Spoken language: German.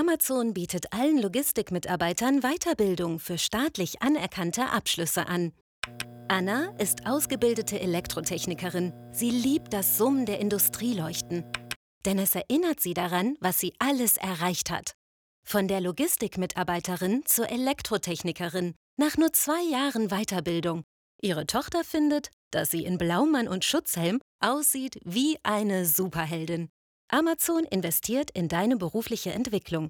Amazon bietet allen Logistikmitarbeitern Weiterbildung für staatlich anerkannte Abschlüsse an. Anna ist ausgebildete Elektrotechnikerin. Sie liebt das Summen der Industrieleuchten. Denn es erinnert sie daran, was sie alles erreicht hat. Von der Logistikmitarbeiterin zur Elektrotechnikerin, nach nur 2 Jahren Weiterbildung. Ihre Tochter findet, dass sie in Blaumann und Schutzhelm aussieht wie eine Superheldin. Amazon investiert in deine berufliche Entwicklung.